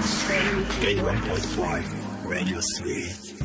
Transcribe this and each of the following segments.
81.5 Radio Suite。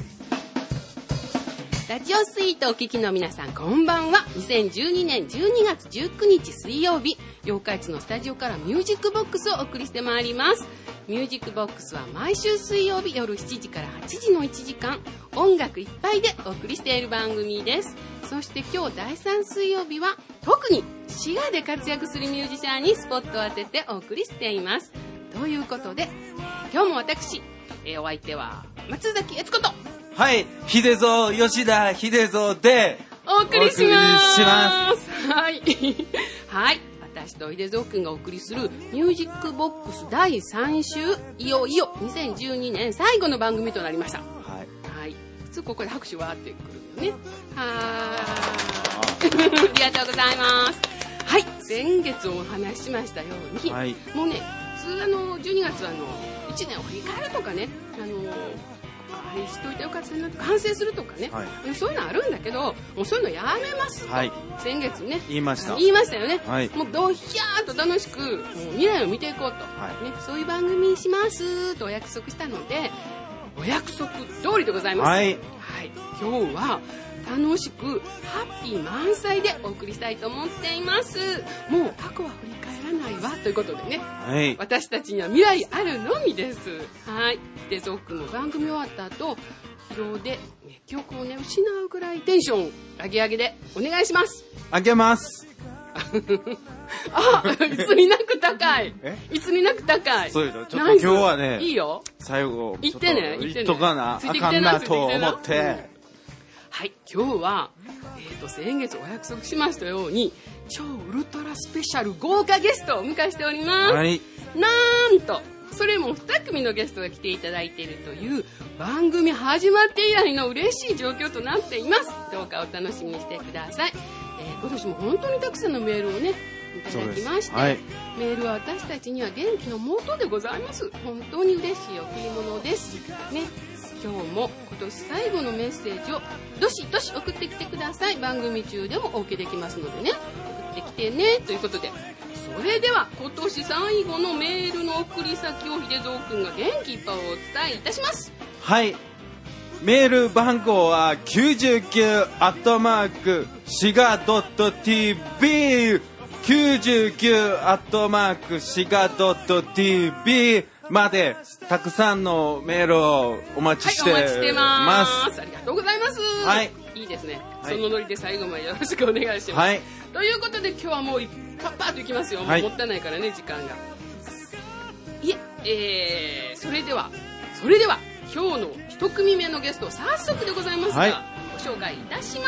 ラジオスイートお聞きの皆さん、こんばんは。2012年12月19日水曜日、八日市のスタジオからミュージックボックスをお送りしてまいります。ミュージックボックスは毎週水曜日夜7時から8時の1時間、音楽いっぱいでお送りしている番組です。そして今日第3水曜日は特に滋賀で活躍するミュージシャンにスポットを当ててお送りしています。ということで、今日も私、お相手は松崎悦子と、 はい、秀蔵吉田秀蔵でお送りします。はい。はい。私と秀蔵くんがお送りするミュージックボックス第3週、いよいよ2012年最後の番組となりました。はい。はい。普通ここで拍手わーってくるよね。はーい。ありがとうございます。はい。先月お話ししましたように、はい、もうね、普通12月は1年を振り返るとかね、あれしといてよかったなとか反省するとかね、はい、そういうのあるんだけど、もうそういうのやめますと、はい、先月ね言いましたよね、はい、もうドヒャーと楽しくもう未来を見ていこうと、はいね、そういう番組にしますとお約束したので、お約束通りでございます、はいはい、今日は楽しくハッピー満載でお送りしたいと思っています。もう過去は振り返らないわということでね、はい、私たちには未来あるのみです。はい。で、ゾウ君も番組終わった後、疲労で記憶をね失うぐらいテンション上げ上げでお願いします。 上げます。 あ、いつになく高い。いつになく高い。 そうよ。ちょっと今日はね、 いいよ。 最後言ってね。 言っとかなあかんなと思って。 はい、今日は、先月お約束しましたように超ウルトラスペシャル豪華ゲストをお迎えしております、はい、なんとそれも2組のゲストが来ていただいているという番組始まって以来の嬉しい状況となっています。どうかお楽しみにしてください。今年も本当にたくさんのメールをねいただきまして、はい、メールは私たちには元気の元でございます。本当に嬉しい贈り物ですね。今日も今年最後のメッセージをどしどし送ってきてください。番組中でもお受けできますのでね、送ってきてねということで、それでは今年最後のメールの送り先を秀蔵くんが元気いっぱいお伝えいたします。 はい、メール番号は99@shiga.tv 99@shiga.tv までたくさんのメールをお待ちしてます。 はい、お待ちしてます。ありがとうございます。はい。いいですね。はい、そのノリで最後までよろしくお願いします。はい。ということで今日はもうパッパーといきますよ。はい、もったいないからね時間が。それでは今日の一組目のゲスト早速でございますが、はい、ご紹介いたします。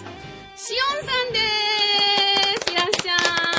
しおんさんです。いらっしゃい。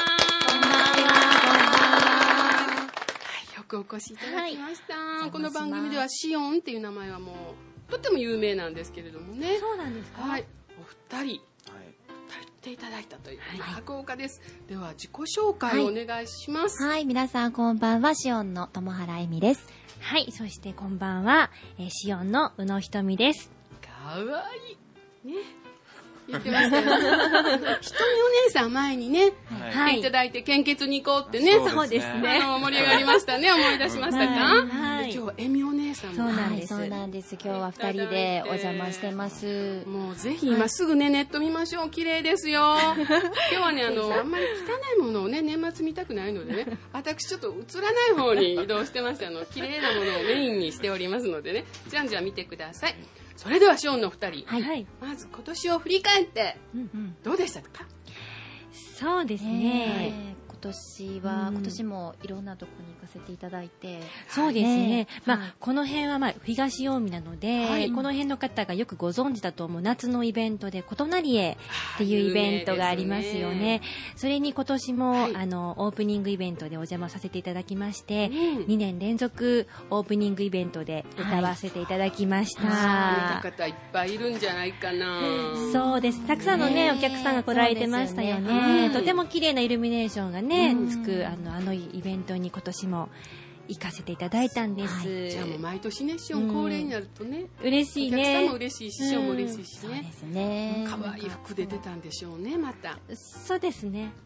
お越しいただきました、はい、この番組ではシオンっていう名前はもうとっても有名なんですけれどもね。 そうなんですか。 はい、お二人っていただいたという博岡です、はい、では自己紹介をお願いします。 はい、はい、皆さんこんばんは、シオンの友原恵美です。はい、そしてこんばんは、シオンの宇野ひとみです。 かわいいね、言ってましたよ。ひとみお姉さん前にね、はい、いただいて献血に行こうってね、 そうですね、 盛り上がりましたね。思い出しましたか、 はい、 今日はえみお姉さんも。 そうなんです、そうなんです。今日は2人でお邪魔してます。 もうぜひ今すぐね、ネット見ましょう。綺麗ですよ。今日はね、あんまり汚いものをね年末見たくないのでね、私ちょっと映らない方に移動してまして、綺麗なものをメインにしておりますのでね、じゃんじゃん見てください。それではシオンの2人、はい、まず今年を振り返ってどうでしたか？ そうですね、今年もいろんなところに行かせていただいて、そうですね、この辺は東近江なので、はい、この辺の方がよくご存知だと思う夏のイベントで琴成へっていうイベントがありますよね。それに今年も、はい、オープニングイベントでお邪魔させていただきまして、2年連続オープニングイベントで歌わせていただきました。 はい、方いっぱいいるんじゃないかな。 そうです、たくさんのね、お客さんが来られてましたよね。とても綺麗なイルミネーションがね、つくあのイベントに今年も行かせていただいたんです、はい、 じゃあもう毎年ね、シオン恒例になるとね、 嬉しいね、 お客さんも嬉しいし、シオンも嬉しいしね、 そうですね、 可愛い服で出たんでしょうね。またそうですね、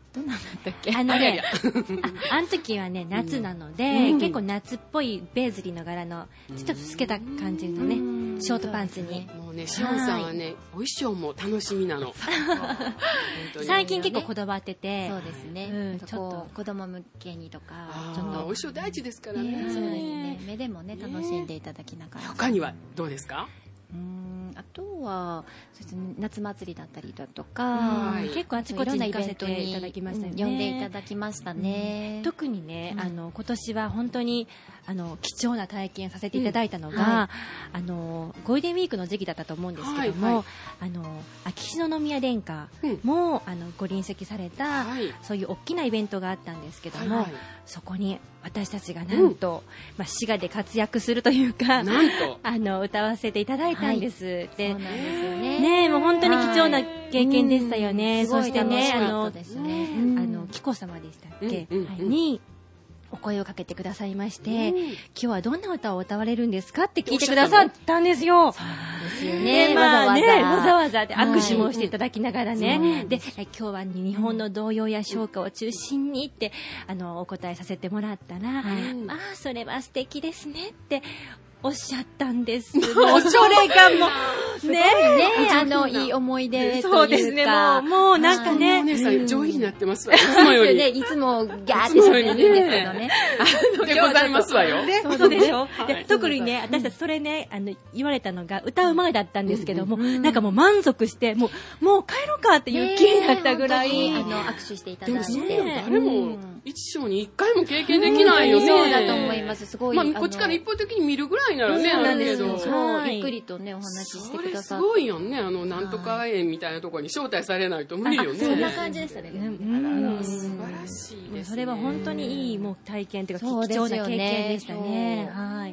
どんなんだったっけ？ あの時はね、夏なので、結構夏っぽいベーズリーの柄の、ちょっと透けた感じのね、ショートパンツに。 もうね、しおんさんはね、お衣装も楽しみなの。 最近結構こだわってて。 そうですね。ちょっと子供向けにとか、ちょっと。お衣装大事ですからね。 そうですね。目でもね、楽しんでいただきながら。 他にはどうですか？ あとはそうですね、夏祭りだったりだとか、 結構あちこちに行かせていただきましたよね。 呼んでいただきましたね。 特にね、今年は本当に貴重な体験させていただいたのが、ゴールデンウィークの時期だったと思うんですけども、秋篠宮殿下もご臨席された、そういう大きなイベントがあったんですけども、そこに私たちがなんと、滋賀で活躍するというか、歌わせていただいたんです。 そうなんですよね。 ね、もう本当に貴重な経験でしたよね。そしてね、紀子様でしたっけ、にお声をかけてくださいまして、今日はどんな歌を歌われるんですかって聞いてくださったんですよ。 そうなんですよね。 わざわざで握手もしていただきながらね。で、今日は日本の童謡や唱歌を中心にってお答えさせてもらったら、それは素敵ですねっておっしゃったんです。もうそれがもうね、いい思い出というか。 そうですね、もうなんかね。 お姉さん上位になってますわ。いつもより。 いつもギャーって喋るんですけどね。 でございますわよ。 そうでしょ。特にね、私たちそれね、言われたのが歌う前だったんですけども、なんかもう満足して、もう帰ろうかっていう気になったぐらい。 握手していただいて。 誰も一生に一回も経験できないよね。 そうだと思います。すごい。 こっちから一方的に見るぐらいならね、 あるけど。ゆっくりとね、お話ししてくださって。 すごいよね、なんとか園みたいなところに招待されないと無理よね。 そんな感じでしたね。 素晴らしいですね。 それは本当にいいもう体験というか貴重な経験でしたね。はい。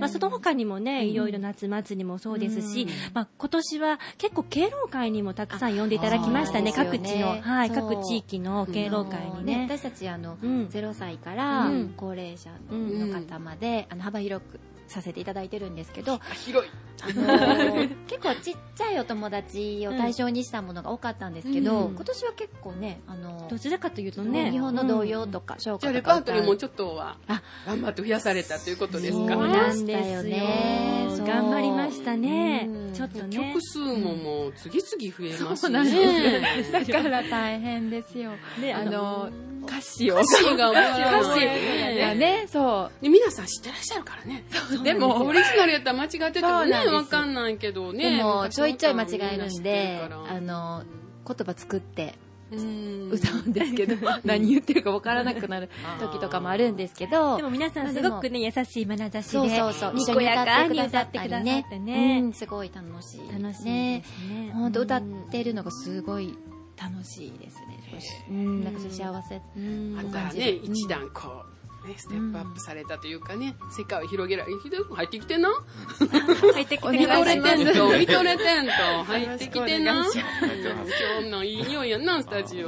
その他にもね、いろいろ夏祭りもそうですし、今年は結構敬老会にもたくさん呼んでいただきましたね。各地の、各地域の敬老会にね。 私たち0歳から高齢者の方まで幅広くさせていただいてるんですけど、 広い結構ちっちゃいお友達を対象にしたものが多かったんですけど、今年は結構ね、 どちらかというとね、 日本の童謡とか唱歌とか、 じゃあレパートリーもちょっとは頑張って増やされたということですか？ そうなんですよね。 頑張りましたね。ちょっとね、 曲数ももう次々増えますね。だから大変ですよ。歌詞がね、そう。 皆さん知ってらっしゃるからね。でもオリジナルやったら間違っててもね、わかんないけどね。 でもちょいちょい間違えるんで、言葉作って歌うんですけど、何言ってるかわからなくなる時とかもあるんですけど、 でも皆さんすごくね、優しい眼差しで、 にこやかに歌ってくださってね、すごい楽しいですね。本当歌ってるのがすごい楽しいですね。なんか幸せあったらね、一段こうね、ステップアップされたというかね、世界を広げられる。入ってきてな。 入ってきて見とれてんと入ってきてな。今日のいい匂いやな、スタジオ。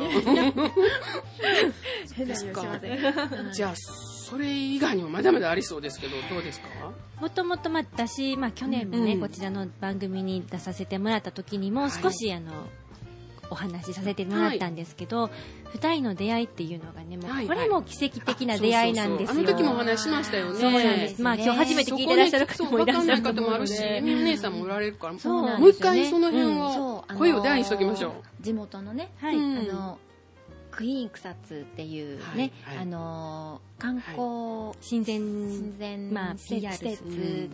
じゃあそれ以外にもまだまだありそうですけど、どうですか？ もともと私、去年もね、こちらの番組に出させてもらった時にも少しお話しさせてもらったんですけど、二人の出会いっていうのがね、もうこれも奇跡的な出会いなんですよ。 あの時もお話しましたよね。 そうなんです。今日初めて聞いてらっしゃる方もいらっしゃると思うので、 お姉さんもおられるから、もう一回その辺を声を大にしときましょう。 地元のね、クイーン草津っていうね、観光親善施設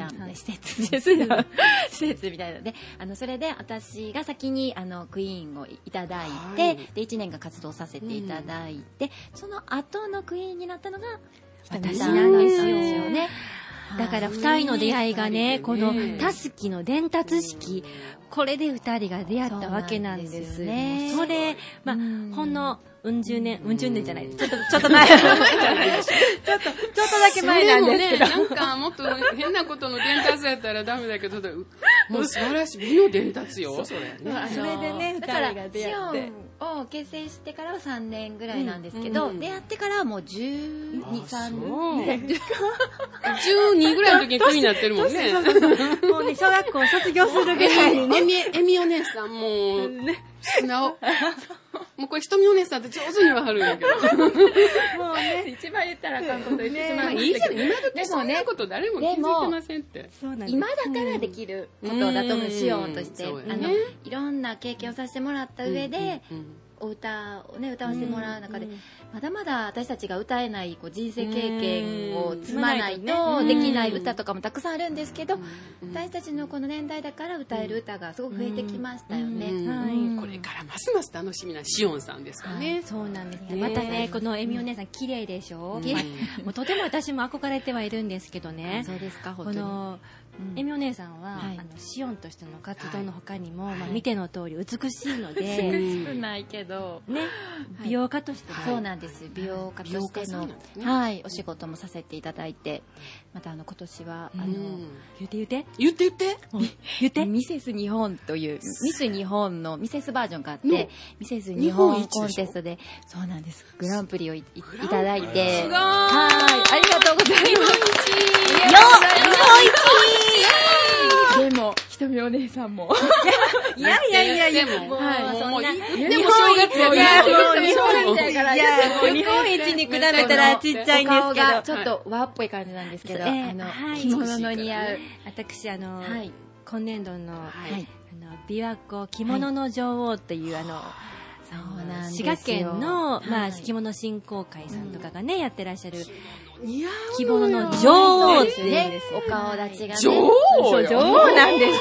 みたいなので、それで私が先にクイーンをいただいて、で1年間活動させていただいて、その後のクイーンになったのが私なんですよね。 だから二人の出会いがね、このたすきの伝達式、これで二人が出会ったわけなんですね。それ、ほんのうん十年じゃない。ちょっと前。ちょっとだけ前なんですけど。 なんかもっと変なことの伝達やったらダメだけど、もう素晴らしい美の伝達よ、それね。 それでね、二人が出会って。 を結成してからは3年ぐらいなんですけど、出会ってからはもう12、3年。 12ぐらいの時にクイーンになってるもんね。 もうね、小学校卒業するぐらいにね。 エミお姉さんもう、素直。 もうこれひとみお姉さんって上手にははるんやけど。 もうね、一番言ったらあかんこと言ってしまいましたけど。 今時そんなこと誰も気づいてませんって。 今だからできることだと思う、シオンとして。いろんな経験をさせてもらった上で、お歌をね、歌わせてもらう中で、まだまだ私たちが歌えない人生経験を積まないとできない歌とかもたくさんあるんですけど、私たちのこの年代だから歌える歌がすごく増えてきましたよね。 これからますます楽しみなシオンさんですかね。 そうなんですね。またね、このエミお姉さん綺麗でしょ。もうとても私も憧れてはいるんですけどね。 そうですか、本当に。 このエミお姉さんは、シオンとしての活動の他にも、見ての通り美しいので、 美しくないけどね、美容家としてそうなんです。美容家としてのはい、お仕事もさせていただいて、また今年は言ってミセス日本というミス日本のミセスバージョンがあって、ミセス日本コンテストで、そうなんです、グランプリをいただいて、はい、ありがとうございます。日本一でもひとみお姉さんもいやでももうでも正月やから日本一に比べたらちっちゃいんですけど、 ちょっと和っぽい感じなんですけど、着物の似合う、 私今年度の琵琶湖着物の女王という滋賀県の着物振興会さんとかがねやってらっしゃる着物の女王ですね。 お顔立ちが女王なんです。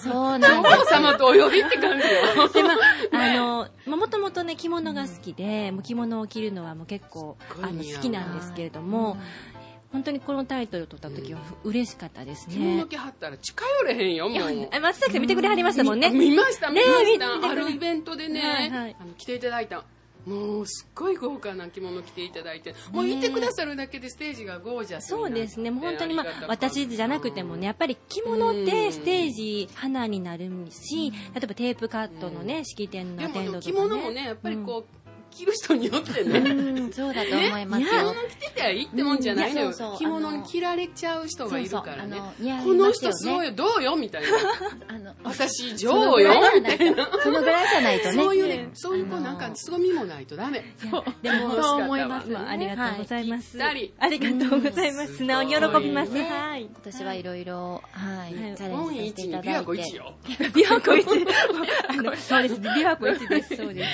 そうなんです。 女王様とお呼びって感じよ。 でもともとね着物が好きで、もう着物を着るのはもう結構好きなんですけれども、本当にこのタイトルを取った時は嬉しかったですね。 着物着はったら近寄れへんよ、もう。 松崎さん見てくれはりましたもんね。 見ました。あるイベントでね、着ていただいた。もうすっごい豪華な着物着ていただいて、もういてくださるだけでステージがゴージャスになって。 そうですね、もう本当に私じゃなくてもね、やっぱり着物ってステージ花になるし、例えばテープカットのね、式典のアテンドとかね。 着物もね、やっぱりこう、着る人によってね、 そうだと思いますよ。 着物着てたらいいってもんじゃないのよ。着物に着られちゃう人がいるからね。この人すごいよ、どうよみたいな。私女王よみたいな。 そのぐらいじゃないとね。 そういうなんか凄みもないとダメ。 でもそう思います。ありがとうございます。ありがとうございます。素直に喜びます。はい。 今年はいろいろチャレンジさせていただいて。 琵琶湖一よ。 琵琶湖一。そうです。琵琶湖一です。そうです。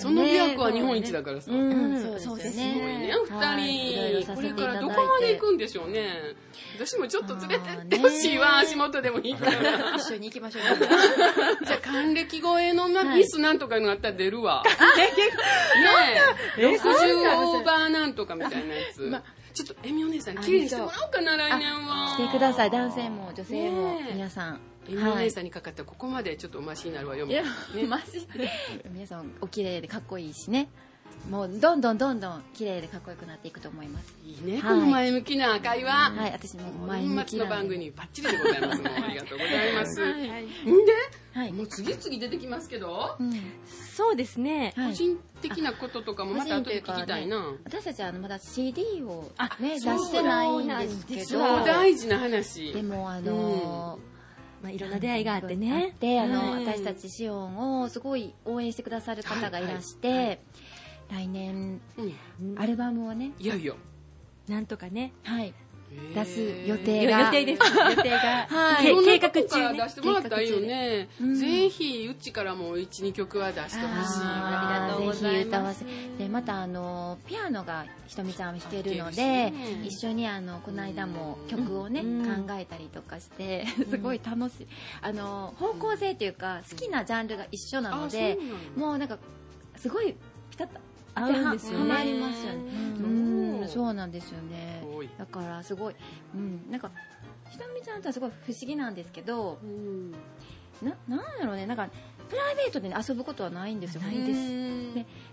その琵琶湖は日本一だからさ。 そうですね。すごいね、二人。これからどこまで行くんでしょうね。私もちょっと連れてってほしいわ、足元でもいいから。 一緒に行きましょう。 じゃあ、還暦超えのミスなんとかいうのがあったら出るわ。ねえ。60オーバーなんとかみたいなやつ。ちょっと、エミお姉さん、綺麗にしてもらおうかな、来年は。 してください、男性も女性も、皆さん。 エミお姉さんにかかったらここまでちょっとおましになるわよ。 マジで。皆さん、お綺麗でかっこいいしね。もうどんどん綺麗でかっこよくなっていくと思います。 いいね、この前向きな会話。 はい、私も前向きな。 年末の番組にバッチリでございます。ありがとうございます。んで、もう次々出てきますけど。 そうですね。 個人的なこととかもまた後で聞きたいな。 私たちはまだ CD をね出してないんですけど。 大事な話。 でもいろんな出会いがあってね。 で、私たちシオンをすごい応援してくださる方がいらして、来年アルバムをね、 いやいや、 なんとかね、 出す予定が、 予定です。予定が、計画中ね。 出してもらったらいいよね。ぜひうちからも 1,2 曲は出してほしい。 ありがとうございます。で、またピアノがひとみちゃんは弾けるので、一緒にこの間も曲をね考えたりとかして、すごい楽しい。方向性というか好きなジャンルが一緒なので、もうなんかすごいピタッと合うんですよね。ハマりますよね。そうなんですよね。だからすごい、なんかひとみちゃんとはすごい不思議なんですけど、なんやろうね、なんかプライベートで遊ぶことはないんですよ。ないです。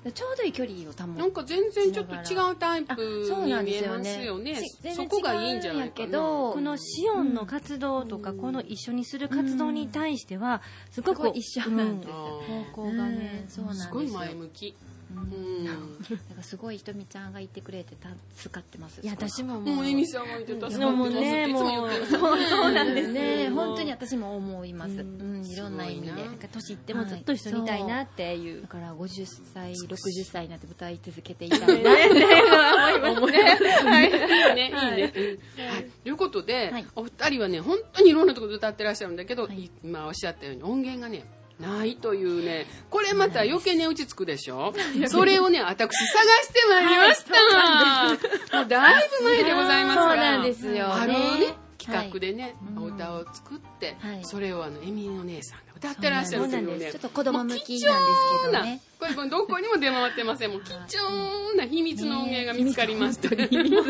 ちょうどいい距離を保つ。 なんか全然ちょっと違うタイプに見えますよね。そこがいいんじゃないかな。 このシオンの活動とか、この一緒にする活動に対してはすごく一緒なんです。 方向がね、 すごい前向き。 だからすごいひとみちゃんがいてくれて助かってます。 いや私ももうエミさんがいて助かってますもうね、もうそうなんですね。本当に私も思います。いろんな意味で。 年いってもずっと一緒にいたいなっていう。 だから50歳、60歳になって歌い続けていたいなって思いますね。 いいね、いいね。ということで、お二人はね、本当にいろんなところで歌ってらっしゃるんだけど、今おっしゃったように音源がね、ないというね、これまた余計値打ちつくでしょ。それをね、私探してまいりました。もうだいぶ前でございますが、 そうなんですよ。 あるね、企画でね、お歌を作って、それをエミの姉さんが歌ってらっしゃるというね、 ちょっと子供向きなんですけどね。 これどこにも出回ってません。もう貴重な秘密の音源が見つかりました。今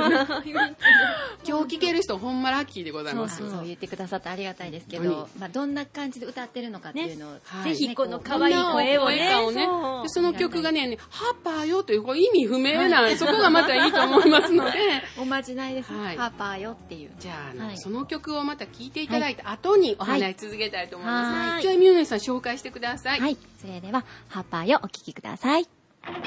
日聴ける人ほんまラッキーでございます。 そう言ってくださってありがたいですけど、どんな感じで歌ってるのかっていうのをぜひこの可愛い声をね、 その曲がね、ハッパーよという意味不明な、そこがまたいいと思いますので、 おまじないです。ハッパーよっていう。 じゃあその曲をまた聴いていただいた後にお話し続けたいと思います。じゃあみおねさん紹介してください。 はい、それではハッパーよお聴きください。い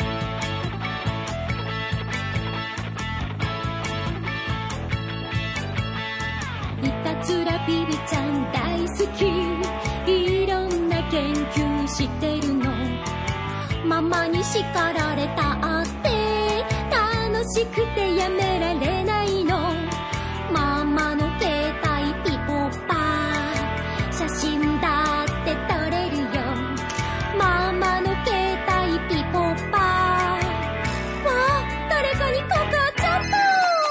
たずらビビちゃん大好き、いろんな研究してるの、ママに叱られたって楽しくてやめられないの、ママの携帯ピポパ写真だって撮れるよ、ママの携帯ピポパわあ誰かにかかっちゃった、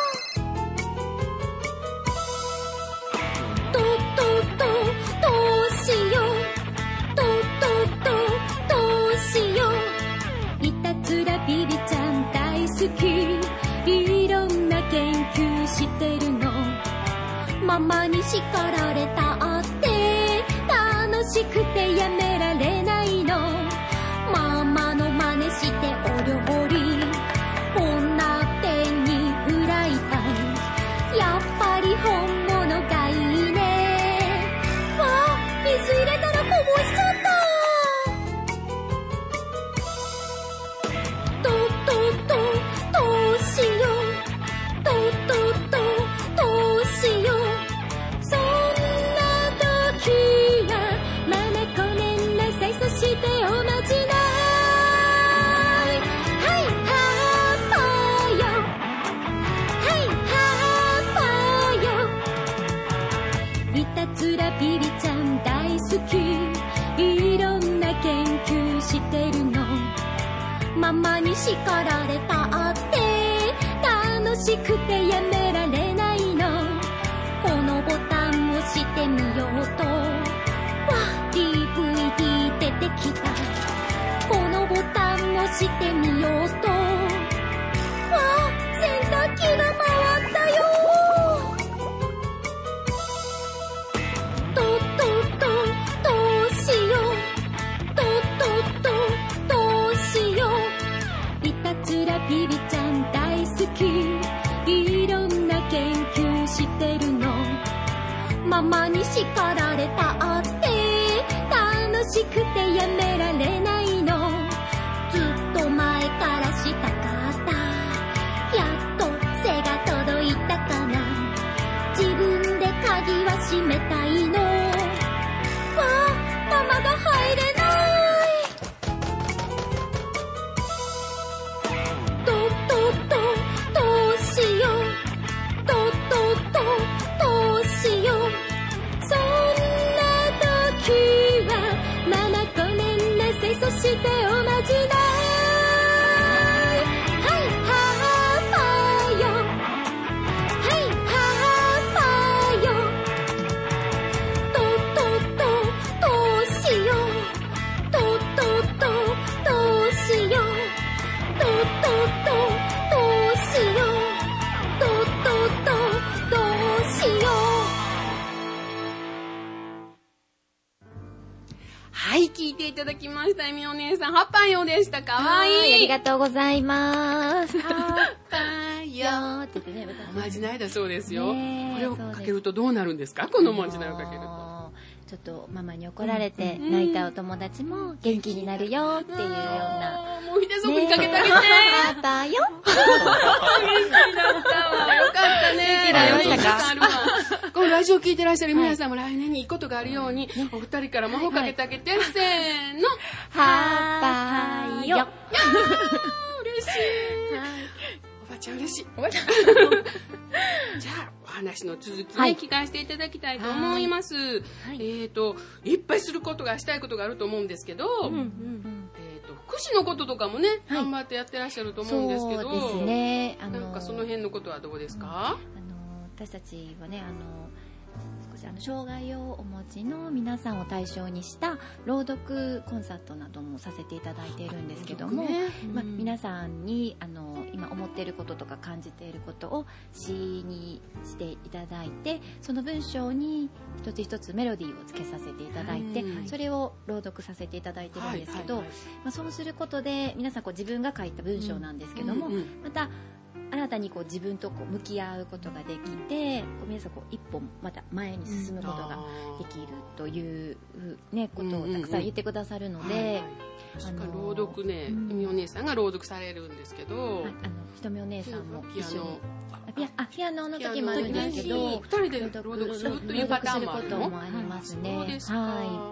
どうしよう、どうしよう、いたずらビビちゃん大好き、いろんな研究してるの、ママに叱られたって楽しくてやめられないの、ママの真似してお料理お鍋にフライパン、やっぱり本物がいいね、わあ水入れたらこぼしちゃった、どうしよう、どうしよう、そんな時はママごめんなさい、そしておまじない、はいハッパーよ、はいハッパーよ、いたずらビビちゃん大好き、いろんな研究してるの、ママに叱られたって楽しくてやめられないの、このボタン押してみようと、わ DVD 出てきた、このボタン押してみようと、わ洗濯機が回ったよ、どうしよう、どうしよう、いたずらビビちゃん大好き、いろんな研究してるの、ママに叱られたって楽しくてやめられないの、ずっと前からしたかった、やっと背が届いたかな、自分で鍵は閉めたいの、わあママが入れない、どうしよう、どうしよう、そんな時はママごめんなさい、そしておまじない、はいハッパーよ、はいハッパーよ、どうしよう、どうしよう、どうしよう、 はい、聞いていただきました。エミお姉さん、ハッパーよでした。かわいい。 ありがとうございます。 ハッパーよって言ってね、 おまじないだそうですよ。 ね、 これをかけるとどうなるんですか、このおまじないをかけると。 ちょっとママに怒られて泣いたお友達も元気になるよっていうような。 もう秀遠くにかけてあげて。 ハーパーよ。 元気だったわ。よかったね。 元気になりましたか？ あるわ。このラジオ聞いてらっしゃる皆さんも来年にいいことがあるように、お二人から魔法かけてあげて、せーの。 ハーパーよ。 嬉しい。おばちゃん嬉しい。じゃあ、お話の続きね、聞かせていただきたいと思います。いっぱいすることが、したいことがあると思うんですけど、福祉のこととかもね、頑張ってやってらっしゃると思うんですけど、 そうですね。 なんかその辺のことはどうですか？ 私たちはね、少し障害をお持ちの皆さんを対象にした朗読コンサートなどもさせていただいているんですけども、皆さんに今思っていることとか感じていることを詩にしていただいて、その文章に一つ一つメロディーをつけさせていただいて、それを朗読させていただいてるんですけど、そうすることで皆さん自分が書いた文章なんですけども、また新たに自分と向き合うことができて、皆さん一歩また前に進むことができるという、ことをたくさん言ってくださるので、 朗読ね、ひみお姉さんが朗読されるんですけど、 ひとみお姉さんも一緒にピアノの時もあるんですけど、 2人で朗読するというパターンもあるの？ 朗読することもありますね。 そうですか。 はい。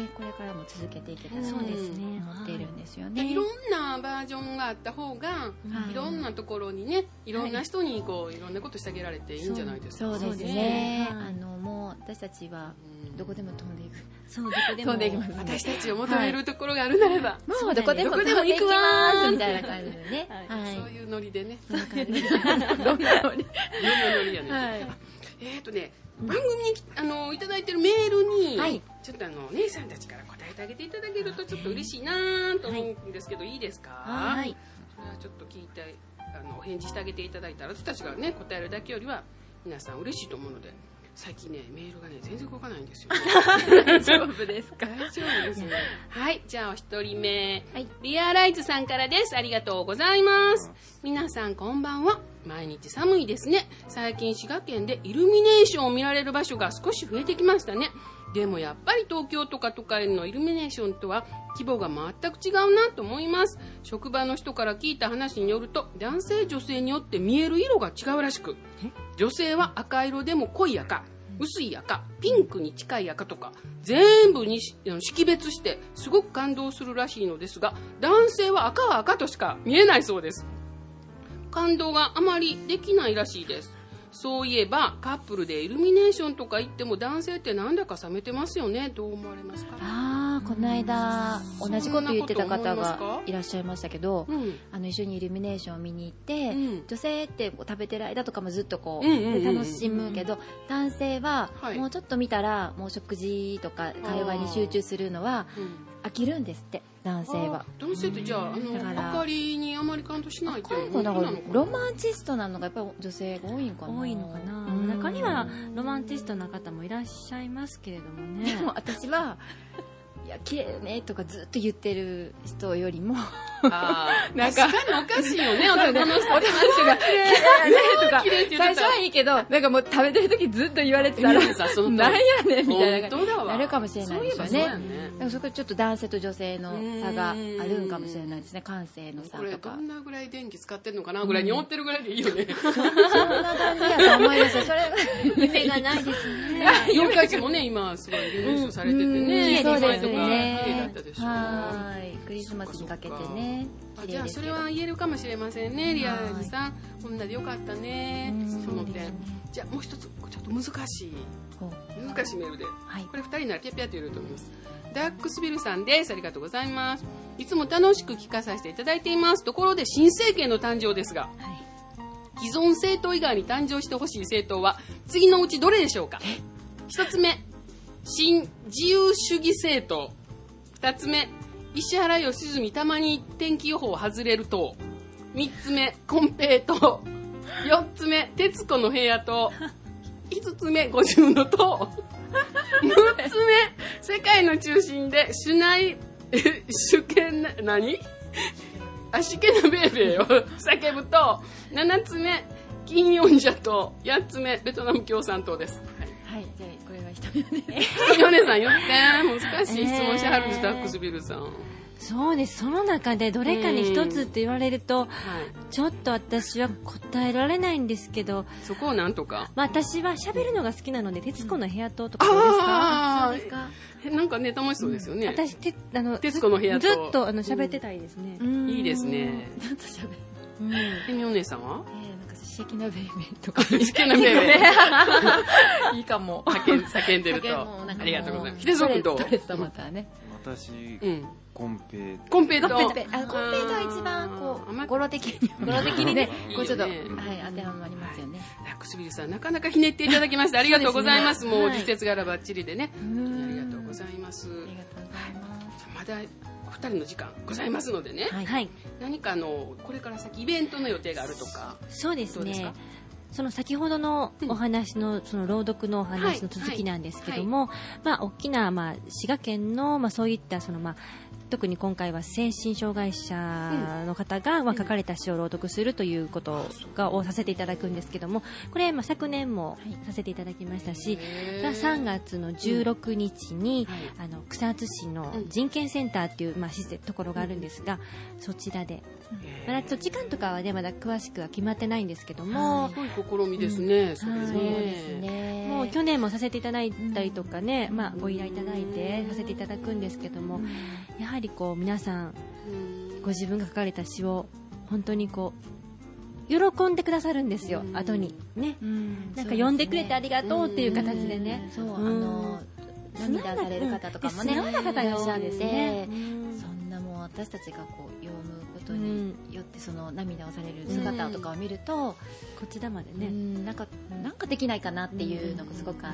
これからも続けていけたらそうですね、思っているんですよね。 いろんなバージョンがあった方が、いろんなところにね、いろんな人にいろんなことしてあげられていいんじゃないですか。 そうですね。もう私たちはどこでも飛んでいく。 そう、どこでも飛んでいきます。 私たちを求めるところがあるならば、 もうどこでも飛んでいきますみたいな感じでね。 そういうノリでね。 そんな感じです。どんなノリ？ どんなノリやね。番組にいただいてるメールに、ちょっと姉さんたちから答えてあげていただけるとちょっと嬉しいなと思うんですけど、いいですか？はい。それはちょっと聞いてお返事してあげていただいたら、私たちがね答えるだけよりは皆さん嬉しいと思うので、最近ねメールがね全然動かないんですよ。 大丈夫ですか？ 大丈夫ですね。はい、じゃあお一人目、リアライズさんからです。ありがとうございます。皆さんこんばんは。毎日寒いですね。最近滋賀県でイルミネーションを見られる場所が少し増えてきましたね。でもやっぱり東京とか都会のイルミネーションとは規模が全く違うなと思います。職場の人から聞いた話によると、男性女性によって見える色が違うらしく、女性は赤色でも濃い赤、薄い赤、ピンクに近い赤とか全部に識別してすごく感動するらしいのですが、男性は赤は赤としか見えないそうです。感動があまりできないらしいです。そういえばカップルでイルミネーションとか行っても男性ってなんだか冷めてますよね。どう思われますか？ この間同じこと言ってた方がいらっしゃいましたけど、一緒にイルミネーションを見に行って、女性って食べてる間とかもずっと楽しむけど、男性はもうちょっと見たらもう食事とか会話に集中するのは飽きるんですって。男性は。 男性ってじゃあ明かりにあまり感動しないっていうの？だからロマンチストなのがやっぱり女性が多いんかな。 多いのかな。中にはロマンチストな方もいらっしゃいますけれどもね。 でも私はいや綺麗ねとかずっと言ってる人よりもなんか確かにおかしいよね。男の人が綺麗とか最初はいいけど、なんかもう食べてる時ずっと言われてたらなんやねんみたいななるかもしれないですよね。だからそこちょっと男性と女性の差があるんかもしれないですね。感性の差とか。 これどんなぐらい電気使ってんのかなぐらいに思ってるぐらいでいいよね。 そんな感じやと思いますよ。それ夢がないですね。 妖怪もね今すごいリニュースされててね。 そうですね。 綺麗だったでしょ。 はい。クリスマスにかけてね。 じゃあそれは言えるかもしれませんね。リアルさん、こんなでよかったね。その点。じゃあもう一つちょっと難しいメールで、これ2人ならピャピャと言えると思います。ダックスビルさんです。ありがとうございます。いつも楽しく聞かさせていただいています。ところで新政権の誕生ですが、既存政党以外に誕生してほしい政党は次のうちどれでしょうか？一つ目、新自由主義政党。二つ目、石原良純たまに天気予報外れる党。三つ目、金平党。四つ目、徹子の部屋党。五つ目、五重の党。六つ目、世界の中心で主権主権なベーベーを叫ぶ党。七つ目、金四社党。八つ目、ベトナム共産党です。 はい、じゃあこれはひとみお姉さん言って難しい質問しはるんです。ダックスビルさん。 そうです。その中でどれかに一つって言われると、ちょっと私は答えられないんですけど、 そこをなんとか。 私は喋るのが好きなので、徹子の部屋とかどうですか？ そうですか。 なんかね、楽しそうですよね。 私、徹子の部屋とずっと喋ってたいですね。 いいですね。 ずっと喋る。 えみお姉さんは？ なんかシェキナベイベーとか。 シェキナベイベー。 いいかも。 叫んでると。ありがとうございます。秀蔵君どう？ ストレスとまたね。 私、コンペコンペイトは一番こう語呂的にね、こうちょっとはい当てはまりますよね。 くすびるさん、なかなかひねっていただきましてありがとうございます。もう実節柄バッチリでね、ありがとうございます。 ありがとうございます。 まだお二人の時間ございますのでね、何かこれから先イベントの予定があるとか。 そうですね。その先ほどのお話の、その朗読のお話の続きなんですけども、大きな、滋賀県の、そういった、特に今回は精神障害者の方が、書かれた詩を朗読するということをさせていただくんですけども、これ、昨年もさせていただきましたし、3月の16日に、草津市の人権センターっていう、ところがあるんですが、そちらで、時間とかはね、まだ詳しくは決まってないんですけども、 すごい試みですね、それね。 そうですね。 もう去年もさせていただいたりとかね、ご依頼いただいてさせていただくんですけども、やはりこう皆さんご自分が書かれた詩を本当にこう喜んでくださるんですよ、後にね、なんか読んでくれてありがとうっていう形でね、 涙される方とかもね、 素直な方がいらっしゃるんですね。 そんなもう私たちがこう読むことによってその涙をされる姿とかを見ると、 こちらまでね、 なんかできないかなっていうのがすごくあって、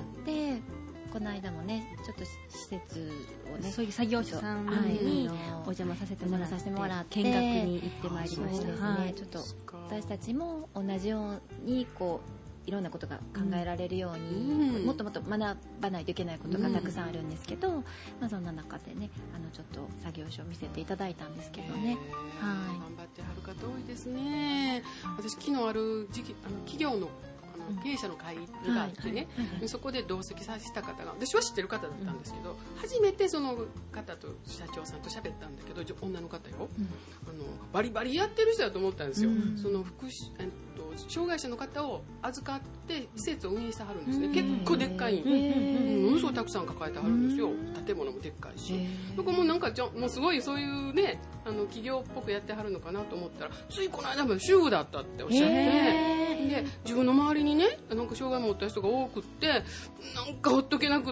この間もねちょっと施設をね、 そういう作業所さんにお邪魔させてもらって見学に行ってまいりました。 ちょっと私たちも同じようにこういろんなことが考えられるように、もっともっと学ばないといけないことがたくさんあるんですけど、そんな中でねちょっと作業所を見せていただいたんですけどね、 頑張ってはる方多いですね。私昨日ある企業の経営者の会があってね、そこで同席させた方が、私は知ってる方だったんですけど、初めてその方と社長さんと喋ったんだけど、女の方よ、バリバリやってる人だと思ったんですよ。その障害者の方を預かって施設を運営してはるんですね。結構でっかい、ものすごいたくさん抱えてはるんですよ。建物もでっかいし、そこもなんかもうすごいそういうね、企業っぽくやってはるのかなと思ったら、ついこの間も主婦だったっておっしゃって、で自分の周りにね、なんか障害を持った人が多くって、なんかほっとけなくって、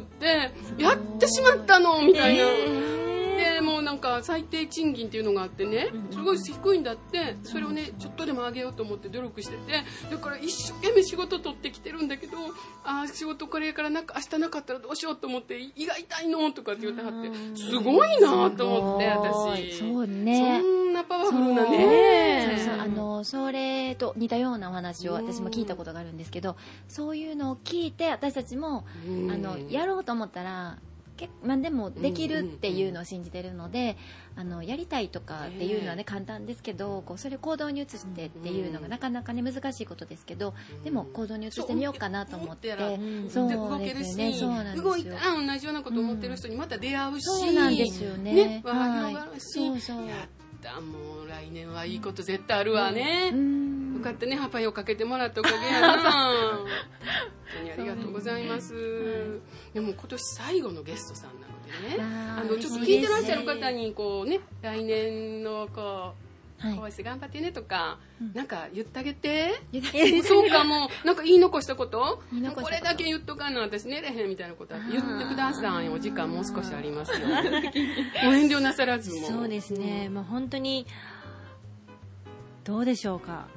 やってしまったのみたいな。でもうなんか最低賃金っていうのがあってね、すごい低いんだって。それをねちょっとでも上げようと思って努力してて、だから一生懸命仕事取ってきてるんだけど、仕事これから明日なかったらどうしようと思って、胃が痛いのとかって言ってはって、すごいなと思って、私そうね、 そんなパワフルなね、 それと似たようなお話を私も聞いたことがあるんですけど、そういうのを聞いて私たちもやろうと思ったら何でもできるっていうのを信じてるので、やりたいとかっていうのはね簡単ですけど、それを行動に移してっていうのがなかなかね難しいことですけど、でも行動に移してみようかなと思って、 そう動けるし、動いたら同じようなことを思ってる人にまた出会うし、 そうなんですよね、 輪が広がるし、やったもう来年はいいこと絶対あるわね。よかったね、ハパイをかけてもらったおかげやな。本当にありがとうございます。でも今年最後のゲストさんなのでね、ちょっと聞いてらっしゃる方にこうね、来年のこうこうして頑張ってねとか、なんか言ってあげて。そうか、もうなんか言い残したこと、これだけ言っとかな、私寝れへんみたいなこと言ってください。お時間もう少しありますよ。お遠慮なさらずも。 そうですね、本当にどうでしょうか。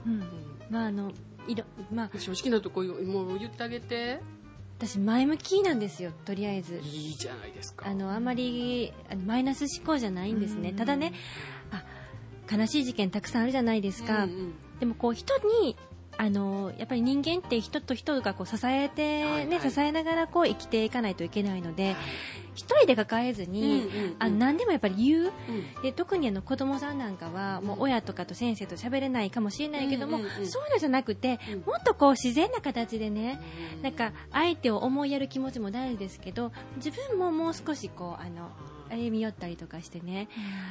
正直なとこもう言ってあげて。 私前向きなんですよ、とりあえず。 いいじゃないですか。 あんまりマイナス思考じゃないんですね。ただね、悲しい事件たくさんあるじゃないですか。でもこう人にやっぱり人間って人と人がこう支えてね、支えながらこう生きていかないといけないので、一人で抱えずに、何でもやっぱり言う、で特に子供さんなんかはもう親とかと先生と喋れないかもしれないけども、そういうのじゃなくて、もっとこう自然な形でね、なんか相手を思いやる気持ちも大事ですけど、自分ももう少しこう歩み寄ったりとかしてね、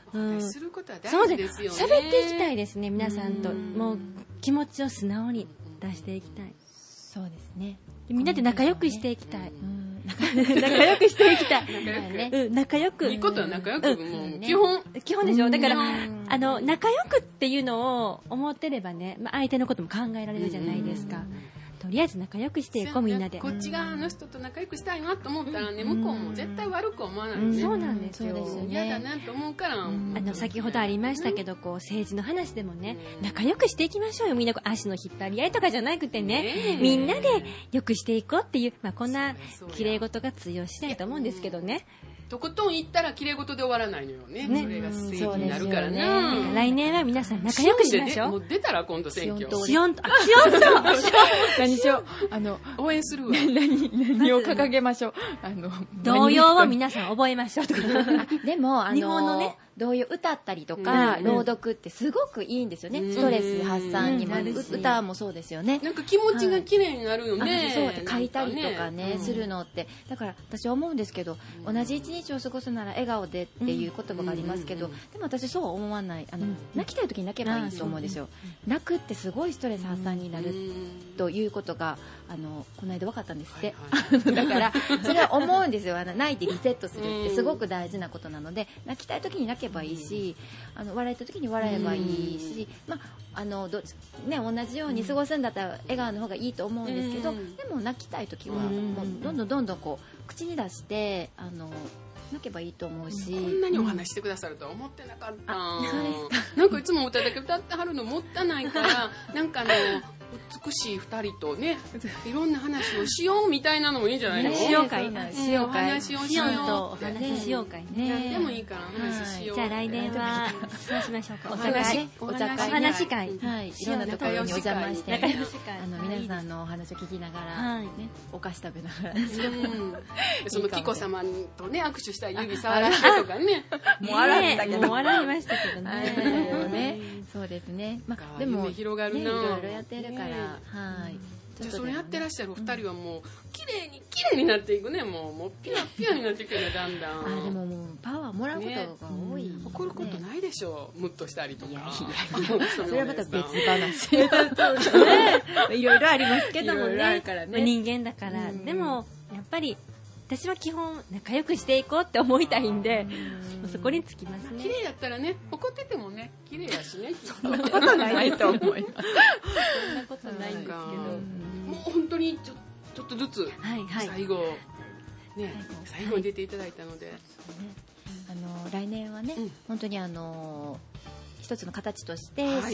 することは大事ですよね。 喋っていきたいですね、皆さんと。もう気持ちを素直に出していきたい。 そうですね。 みんなで仲良くしていきたい。 仲良くしていきたい。 仲良く。 いいことは仲良く、もう基本でしょ。だから仲良くっていうのを思ってればね、相手のことも考えられるじゃないですか。とりあえず仲良くしていこう、みんなで。 こっち側の人と仲良くしたいなと思ったらね、向こうも絶対悪く思わないね。 そうなんですよ。 嫌だなと思うから。 先ほどありましたけど、政治の話でもね、仲良くしていきましょうよ。みんな足の引っ張り合いとかじゃなくてね、みんなで良くしていこうっていう、こんな綺麗事が通用しないと思うんですけどね。 とことん言ったら綺麗事で終わらないのよね。それが正義になるからね。 来年は皆さん仲良くしましょう。 もう出たら今度選挙。 シオンと。 何しよう。 応援するわ。 何を掲げましょう。 童謡を皆さん覚えましょうとか。 でも、 日本のね、 童謡歌ったりとか、朗読ってすごくいいんですよね。ストレス発散にも、歌もそうですよね。 なんか気持ちが綺麗になるよね。 そう、書いたりとかね、するのって。だから私は思うんですけど、同じ一日を過ごすなら笑顔でっていう言葉がありますけど、でも私そうは思わない。泣きたい時に泣けばいいと思うんですよ。泣くってすごいストレス発散になるということが、この間分かったんですって。だから、それは思うんですよ。泣いてリセットするってすごく大事なことなので、泣きたい時に泣けばいいし、笑いたい時に笑えばいいし、同じように過ごすんだったら笑顔の方がいいと思うんですけど、でも泣きたい時はもうどんどん口に出して泣けばいいと思うし。 こんなにお話してくださるとは思ってなかった。なんかいつも歌だけ歌ってはるのもったいないから、なんか美しい二人とね、いろんな話をしようみたいなのもいいんじゃないの？ しようかい。 お話をしよう。 とお話しようかいね。 何でもいいからお話しよう。 じゃあ来年はそうしましょうか。お話会。いろんなところにお邪魔して、皆さんのお話を聞きながら、お菓子食べながら。 その紀子様とね、握手したり指触らせてとかね。 もう笑ったけど。もう笑いましたけどね。そうですね。でも、 広がるな。 いろいろやってるから。 じゃあそれやってらっしゃるお二人はもう綺麗になっていくね。もうピュアピュアになっていくよね、だんだん。 でももうパワーもらうことが多い。 怒ることないでしょ。ムッとしたりとか。 それはまた別話。 いろいろありますけどもね。 ね、 人間だから。でもやっぱり私は基本仲良くしていこうって思いたいんで、そこにつきますね。 綺麗やったらね、怒っててもね、綺麗やしね。 そんなことないと思います。 そんなことないんですけど、 もう本当にちょっとずつ最後に出ていただいたので、 来年はね、本当に一つの形として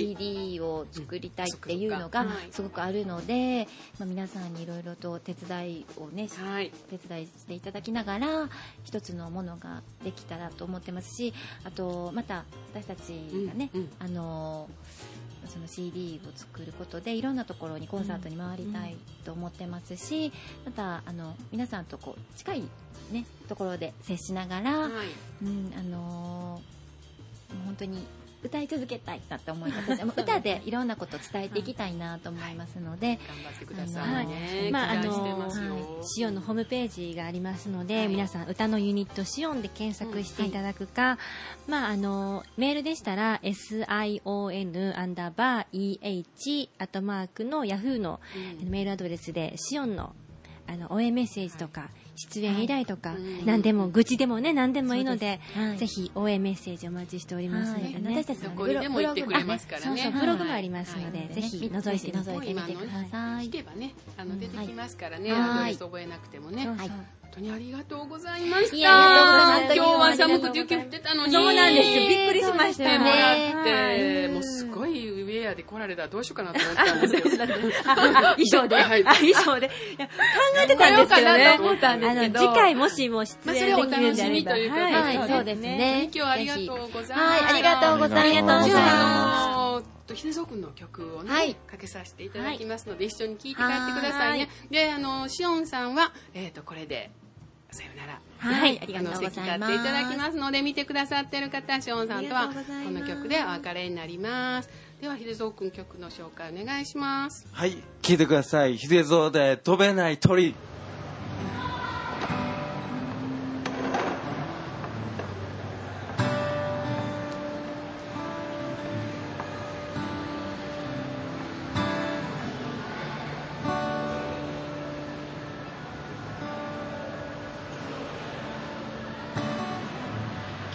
CD を作りたいっていうのがすごくあるので、皆さんにいろいろと手伝いをね、手伝いしていただきながら一つのものができたらと思ってますし、あとまた私たちがね、その CD を作ることでいろんなところにコンサートに回りたいと思ってますし、また皆さんと近いねところで接しながら、本当に歌い続けたいなって思います。歌でいろんなことを伝えていきたいなと思いますので、 頑張ってくださいね。 シオンのホームページがありますので、皆さん歌のユニットシオンで検索していただくか、メールでしたら sion_eh@ のヤフーのメールアドレスでシオンの応援メッセージとか出演依頼とか、何でも愚痴でもね、何でもいいので、ぜひ応援メッセージお待ちしておりますのでね。 私たちのブログも言ってくれますからね。 ブログもありますので、ぜひ覗いてみてください。 聞けばね、出てきますからね。アドレス覚えなくてもね。本当にありがとうございました。今日は寒くて雪降ってたのに。 そうなんですよ。びっくりしましたもらって、もうすごいウェアで来られたらどうしようかなと思ったんですけど。 衣装で。衣装で。考えてたんですけどね。次回もしも出演できるんであれば。 はい、そうですね。 今日はありがとうございます。 はい、ありがとうございます。 じゃあ、秀蔵くんの曲をね、かけさせていただきますので、一緒に聴いて帰ってくださいね。で、シオンさんは、これで、さよなら。 はい、ありがとうございます。 席買っていただきますので、見てくださっている方、シオンさんとはこの曲でお別れになります。では、秀蔵くん曲の紹介お願いします。 はい、聴いてください。秀蔵で飛べない鳥。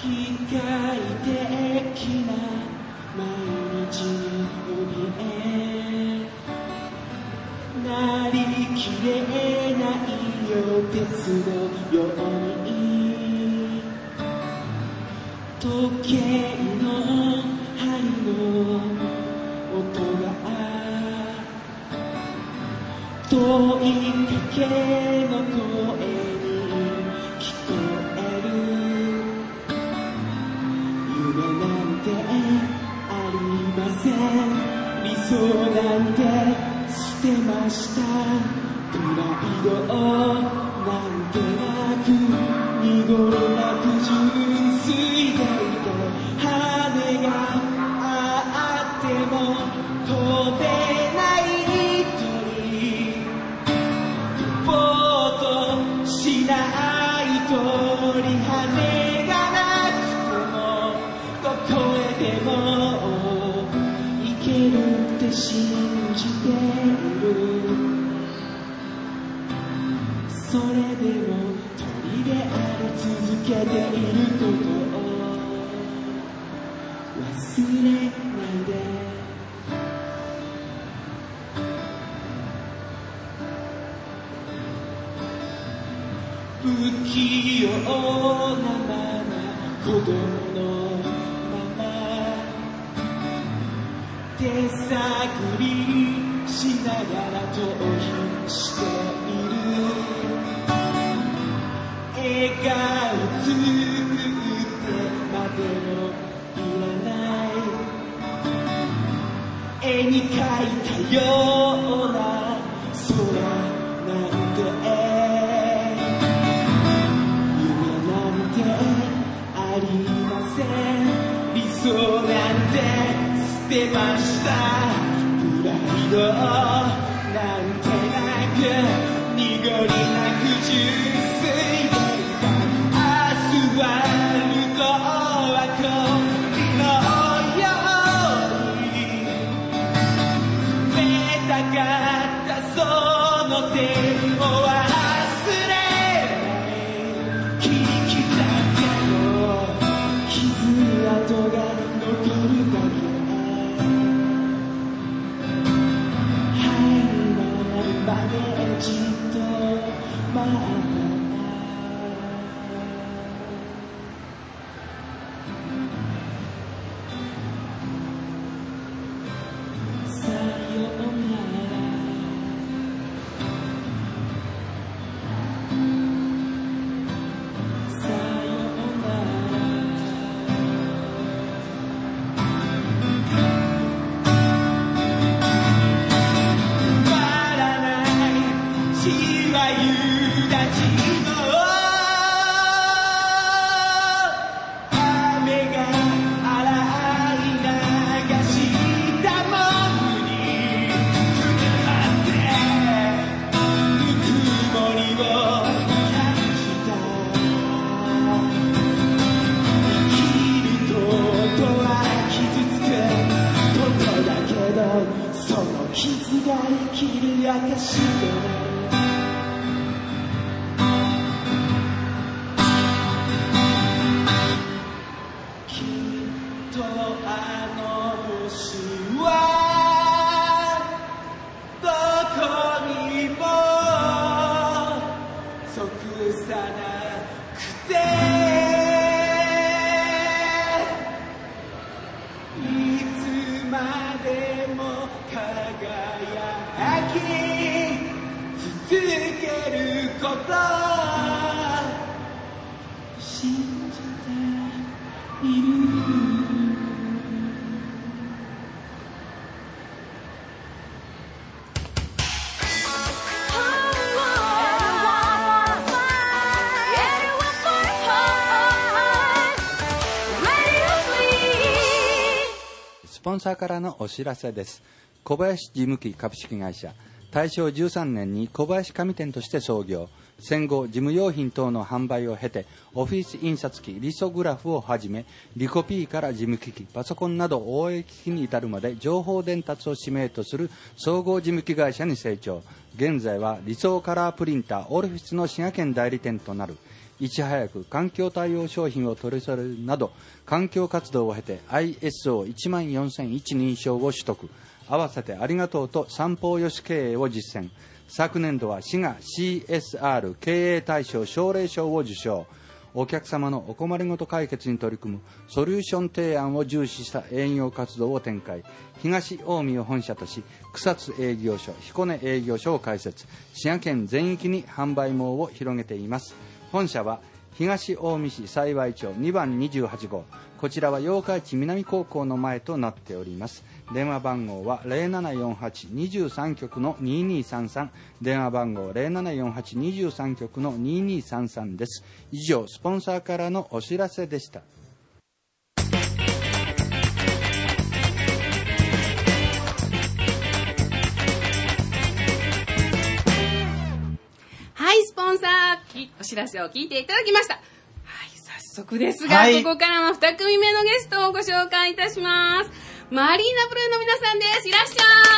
機械的な毎日に怯えなりきれないよ鉄のように時計の針の音が問いかけの声に聞こえる夢なんてありません理想なんて捨てましたプライドなんてなく濁るなく純粋でいて羽があっても飛べない鳥飛ぼうとしない鳥羽がなくてもどこへでも行けるって信じているそれでも鳥であり続けていることを忘れないで不器用なまま子供のまま手探りしながら逃避している笑顔作ってまでもいらない絵に描いたような空なんて夢なんてありません理想なんて捨てましたプライドなんてなく濁りなく純粋でアスファルトは氷のように冷たかったその手を忘れない切り刻んでも傷跡が残るだけまでじっと待ったさようならさようなら夕立ちの雨が洗い流したものに車ってぬくもりを感じた生きることは傷つくことだけどその傷が生きる証であの星はどこにも即さなくていつまでも輝き続けること信じているスポンサーからのお知らせです。小林事務機株式会社、大正13年に小林紙店として創業、 戦後事務用品等の販売を経てオフィス印刷機リソグラフをはじめリコピーから事務機器パソコンなど応援機器に至るまで情報伝達を使命とする総合事務機会社に成長。現在は理想カラープリンターオルフィスの滋賀県代理店となる。いち早く環境対応商品を取り揃えるなど環境活動を経て ISO14001 認証を取得。合わせてありがとうと三方よし経営を実践。昨年度は滋賀 CSR 経営大賞奨励賞を受賞。お客様のお困りごと解決に取り組むソリューション提案を重視した営業活動を展開。東近江を本社とし草津営業所彦根営業所を開設。滋賀県全域に販売網を広げています。本社は東近江市幸町2番28号。こちらは八日市南高校の前となっております。電話番号は 0748-23 局の2233。電話番号 0748-23 局の2233です。以上、スポンサーからのお知らせでした。 はい、スポンサーお知らせを聞いていただきました。はい、早速ですが、ここからは2組目のゲストをご紹介いたします。マリーナブルーの皆さんです。いらっし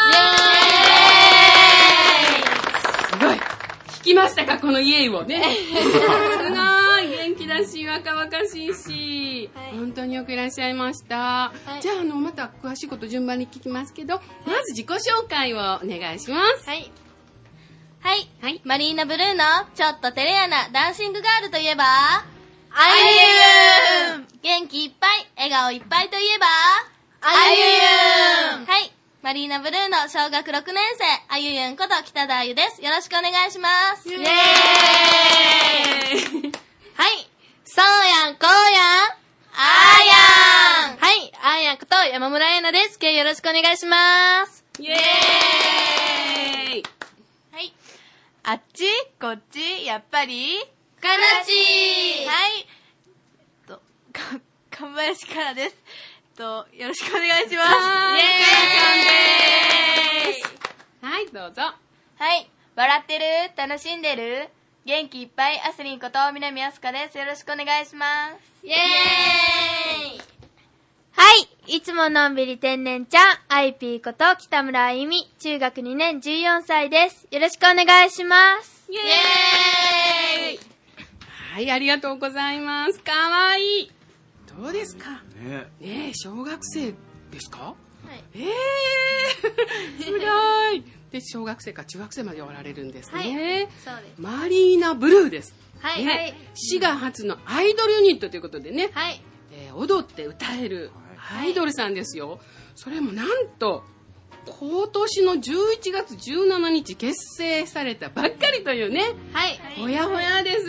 ゃい。すごい。聞きましたか、このイエイをね。すごい。元気だし、若々しいし、本当によくいらっしゃいました。じゃあ、また詳しいこと順番に聞きますけど、まず自己紹介をお願いします。 はい。マリーナブルーのちょっと照れ屋なダンシングガールといえば、あゆゆん。元気いっぱい、笑顔いっぱいといえば、あゆゆん。はい。マリーナブルーの小学6年生、あゆゆんこと北田あゆです。よろしくお願いします。イエーイ。はい。そうやん、こうやん。あーやん。はい。あーやんこと山村えなです。今日よろしくお願いします。 イエーイ。 はい。あっちこっちやっぱりかなちはい。かんばやしからです。よろしくお願いします。イエーイ。 はい、どうぞ。 はい。笑ってる楽しんでる元気いっぱいアスリンこと南あすかです。よろしくお願いします。イエーイ。はい。いつものんびり天然ちゃん、アイピーこと北村あゆみ、中学2年14歳です。よろしくお願いします。イエーイ。 はい、ありがとうございます。かわいい。どうですかねえ、小学生ですか？はい。すごい。で、小学生か中学生までおられるんですね。はい、そうです。マリーナブルーです。はい、ね、はい。滋賀初のアイドルユニットということでね。はい。踊って歌えるアイドルさんですよ。それもなんと、今年の11月17日結成されたばっかりというね。はい。ほやほやです。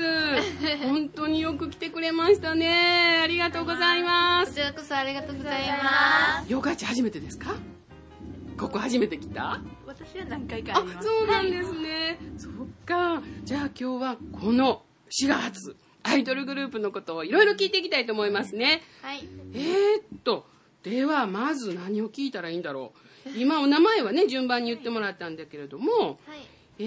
本当によく来てくれましたね。ありがとうございます。 こちらこそありがとうございます。 八日市初めてですか？ここ初めて来た？ 私は何回かあります。 そうなんですね。そっか。じゃあ今日はこの滋賀発アイドルグループのことをいろいろ聞いていきたいと思いますね。はい。ではまず何を聞いたらいいんだろう。今お名前はね順番に言ってもらったんだけれども、はい、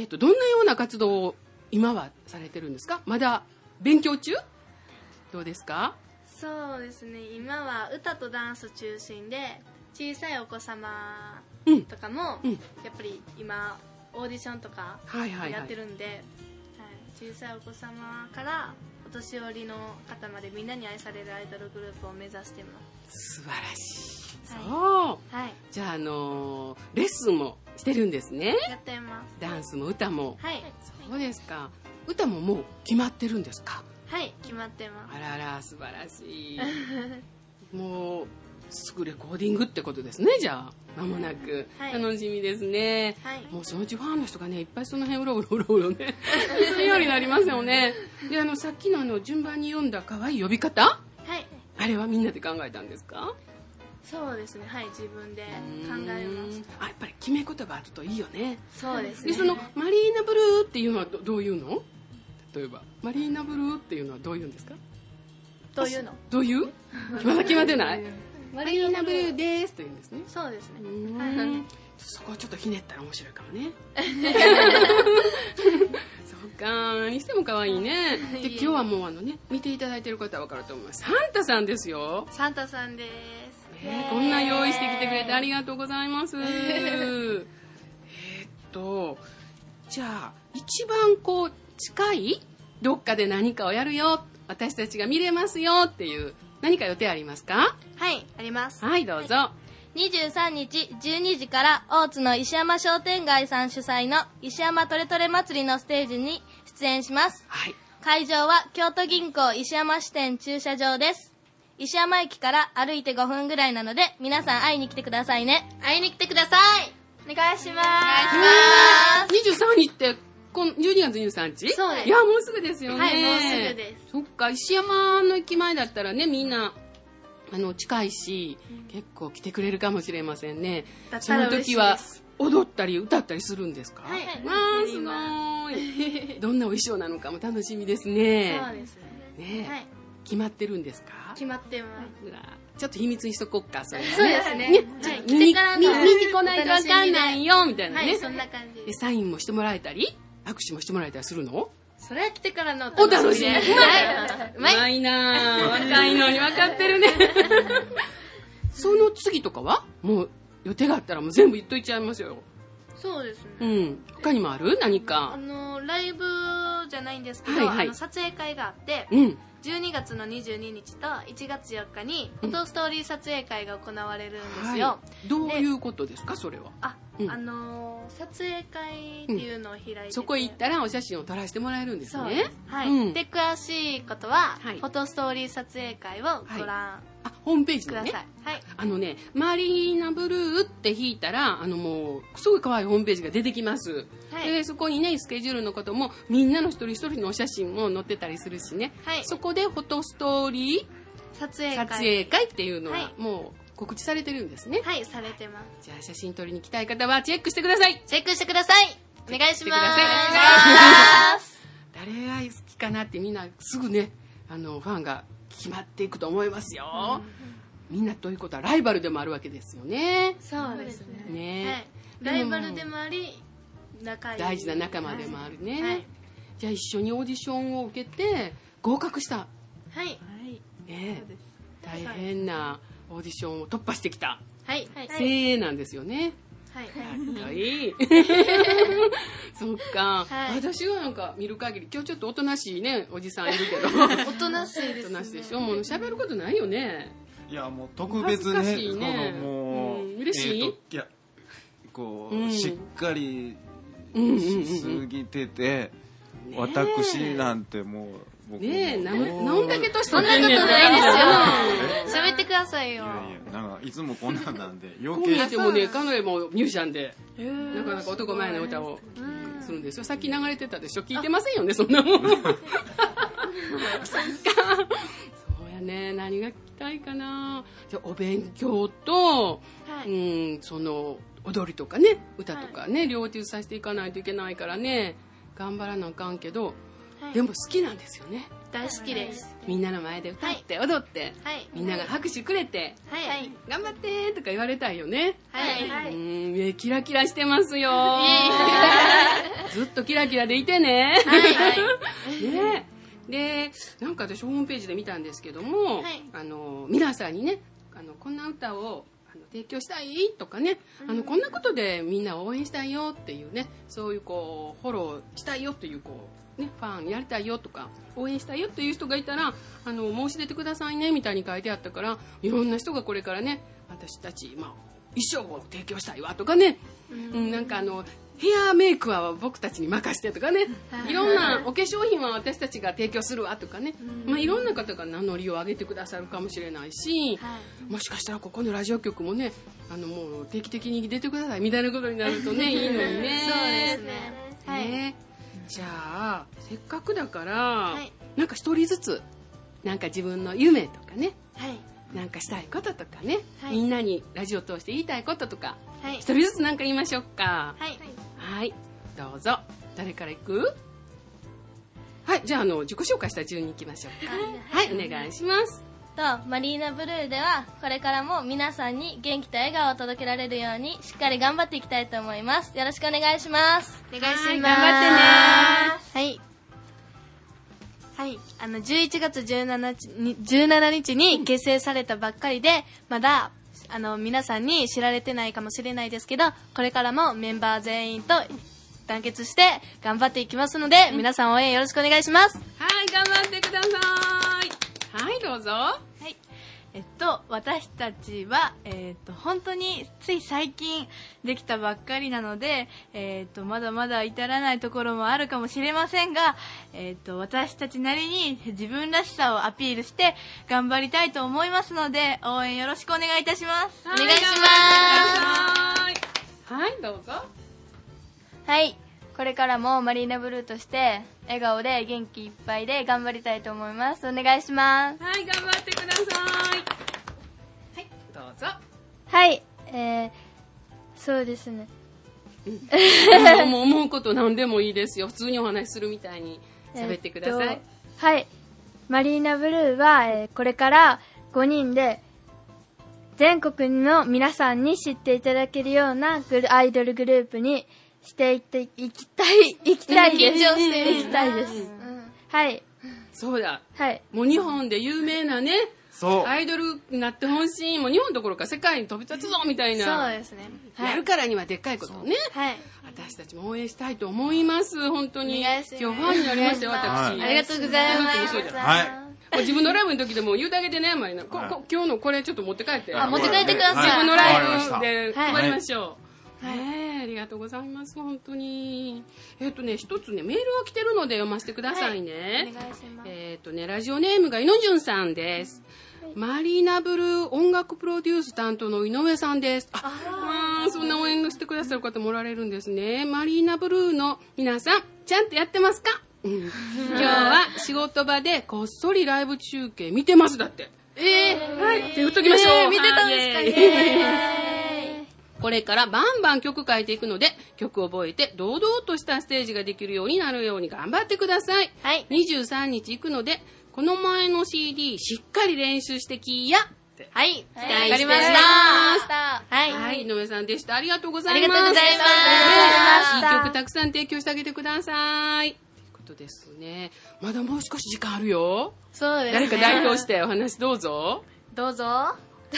どんなような活動を今はされてるんですか？まだ勉強中？どうですか？ そうですね、今は歌とダンス中心で小さいお子様とかも、やっぱり今オーディションとかやってるんで、小さいお子様からお年寄りの方までみんなに愛されるアイドルグループを目指してます。 素晴らしい。そう、はい、じゃあレッスンもしてるんですね。 やってます。 ダンスも歌も。 はい。 そうですか。歌ももう決まってるんですか？ はい、決まってます。 あらら、素晴らしい。もうすぐレコーディングってことですね。じゃあ間もなく、はい、楽しみですね。はい、もうそのうちファンの人がねいっぱいその辺うろうろねするようになりますよね。でさっきの順番に読んだ可愛い呼び方、はい、あれはみんなで考えたんですか？ そうですね、はい、自分で考えました。 やっぱり決め言葉あるといいよね。 そうですね。 でそのマリーナブルーっていうのはどういうの？例えばマリーナブルーっていうのはどういうんですか？ どういうの？ どういう？決まってないマリーナブルーですというんですね。 そうですね。 そこをちょっとひねったら面白いかもね。そうか。何しても可愛いね。で、今日はもう見ていただいてる方は分かると思います。サンタさんですよ。 サンタさんです。 こんな用意してきてくれてありがとうございます。じゃあ、一番近いどっかで何かをやるよ、私たちが見れますよっていう何か予定ありますか？ はい、あります。 はい、どうぞ。 23日12時から大津の石山商店街さん主催の石山トレトレ祭りのステージに出演します。 はい。 会場は京都銀行石山支店駐車場です。石山駅から歩いて5分ぐらいなので、皆さん会いに来てくださいね。会いに来てください。お願いします。 23日って12月23日？ そうです。 いや、もうすぐですよね。 はい、もうすぐです。 そっか、石山の駅前だったらね、みんな近いし、結構来てくれるかもしれませんね。その時は踊ったり歌ったりするんですか？ はい。 すごい。どんなお衣装なのかも楽しみですね。 そうですね。 はい。 決まってるんですか？ 決まってます。 ちょっと秘密にしとこっか、それ。 そうですね。 見に来ないとわかんないよ、みたいなね。 はい、そんな感じで。サインもしてもらえたり、握手もしてもらえたりするの？ それは来てからのお楽しみ。 うまいなぁ。若いのに分かってるね。その次とかはもう予定があったらもう全部言っといちゃいますよ。 そうですね。 うん。他にもある？何か。 ライブじゃないんですけど、撮影会があって、12月の22日と1月4日にフォトストーリー撮影会が行われるんですよ。 どういうことですか、それは？ 撮影会っていうのを開いて、 そこへ行ったらお写真を撮らせてもらえるんですね。 はい。で、詳しいことは、フォトストーリー撮影会をご覧ホームページください。はい。 マリーナブルーって引いたら、もう、すごい可愛いホームページが出てきます。はい。で、そこにね、スケジュールのことも、みんなの一人一人のお写真も載ってたりするしね。はい。そこでフォトストーリー撮影会っていうのは、もう、告知されてるんですね。 はい、されてます。 じゃあ、写真撮りに来たい方は、チェックしてください。 チェックしてください。お願いします。お願いします。 誰が好きかなってみんな、すぐね、ファンが決まっていくと思いますよ。みんなということはライバルでもあるわけですよね。 そうですね。 ね、 ライバルでもあり、 大事な仲間でもあるね。はい、じゃあ一緒にオーディションを受けて合格した。 はい。 ね、大変なオーディションを突破してきた。 はい。 精鋭なんですよね。 はい。 いい。そっか、私はなんか見る限り、今日ちょっとおとなしいね、おじさんいるけど。 おとなしいですね。 おとなしいでしょ。もう喋ることないよね。 いや、もう特別ね、 もう、嬉しい？ いや、しっかりしすぎてて、私なんてもう、 ねえ、なんだけとしたそんなことないですよ。喋ってくださいよ。 いやいや、なんかいつもこんなんで余計でもね、彼女もミュージシャンでなかなか男前の歌をするんですよ。さっき流れてたでしょ。聞いてませんよね、そんなもん。そっか。そうやね、何が聞きたいかな。じゃお勉強と、その踊りとかね、歌とかね、両立させていかないといけないからね、頑張らなあかんけど、でも好きなんですよね。 大好きです。 みんなの前で歌って踊って、みんなが拍手くれて、頑張ってとか言われたいよね。目キラキラしてますよ。ずっとキラキラでいてね。ね。で、なんか私ホームページで見たんですけども、皆さんにね、こんな歌を提供したいとかね、こんなことでみんなを応援したいよっていうね、そういうフォローしたいよというファンやりたいよとか応援したいよっていう人がいたら申し出てくださいねみたいに書いてあったから、いろんな人がこれからね、私たち、衣装を提供したいわとかね、なんかヘアメイクは僕たちに任せてとかね、いろんなお化粧品は私たちが提供するわとかね、いろんな方が名乗りを上げてくださるかもしれないし、もしかしたらここのラジオ局もね、もう定期的に出てくださいみたいなことになるとね、いいのにね。 そうですね。はい。 じゃあせっかくだから、なんか一人ずつなんか自分の夢とかね、なんかしたいこととかね、みんなにラジオを通して言いたいこととか、一人ずつなんか言いましょうか。はい、どうぞ。誰から行く？はい、じゃあ自己紹介した順に行きましょうか。はい、お願いします。 マリーナブルーではこれからも皆さんに元気と笑顔を届けられるようにしっかり頑張っていきたいと思います。よろしくお願いします。お願いします。 頑張ってね。 はい。 11月17日に結成されたばっかりで、まだ、皆さんに知られてないかもしれないですけど、これからもメンバー全員と団結して頑張っていきますので、皆さん応援よろしくお願いします。 はい、頑張ってください。はい、どうぞ。 はい。私たちは、本当につい最近できたばっかりなので、まだまだ至らないところもあるかもしれませんが、私たちなりに自分らしさをアピールして頑張りたいと思いますので、応援よろしくお願いいたします。 お願いします。 はい、どうぞ。 はい。これからもマリーナブルーとして笑顔で元気いっぱいで頑張りたいと思います。お願いします。 はい、頑張ってください。はい、どうぞ。 はい、そうですね。 もう思うこと何でもいいですよ。普通にお話しするみたいに喋ってください。 はい、マリーナブルーは、これから5人で全国の皆さんに知っていただけるようなアイドルグループにしていきたいです。行きたいです。はい。 そうだ。 はい。 もう日本で有名なね、 そう。 アイドルになってほしい。もう日本どころか世界に飛び立つぞみたいな。 そうですね。 やるからにはでっかいことをね。 はい。 私たちも応援したいと思います。本当に。 お願いします。 今日ファンになりましたよ、私。 ありがとうございます。 はい。 自分のライブの時でも言うだけでね、マリナ。今日のこれちょっと持って帰って。 持って帰ってください。 自分のライブで配りましょう。ありがとうございます。本当に。一つね、メールが来てるので読ませてくださいね。 お願いします。 ラジオネームが井野潤さんです。マリーナブルー音楽プロデュース担当の井上さんです。そんな応援してくださる方もおられるんですね。マリーナブルーの皆さん、ちゃんとやってますか？今日は仕事場でこっそりライブ中継見てますだって。はい、手振っときましょう。 見てたんですか？ これからバンバン曲書いていくので、曲を覚えて堂々としたステージができるようになるように頑張ってください。 はい。 23日行くので、この前の CD しっかり練習してきや。 はい。 期待してます。はい。井上さんでした。ありがとうございます。 ありがとうございます。いい曲たくさん提供してあげてください。ということですね。まだもう少し時間あるよ。 そうですね。 誰か代表してお話どうぞ。 どうぞ。 い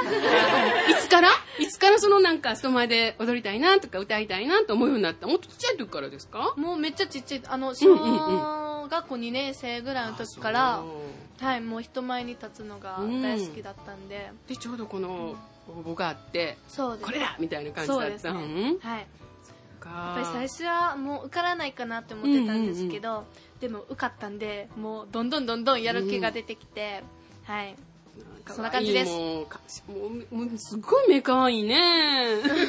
つからそのなんか人前で踊りたいなとか歌いたいなと思うようになった？もっとちっちゃい時からですか？ もうめっちゃちっちゃい、小学校2年生ぐらいの時から、はい、もう人前に立つのが大好きだったんで。 で、ちょうどこの応募があって、 そうです。 これだみたいな感じだった。 そうですね。はい。やっぱり最初はもう受からないかなって思ってたんですけど、でも受かったんで、もうどんどんやる気が出てきて、はい。そんな感じです。 もうすっごい目かわいいね。ねえ。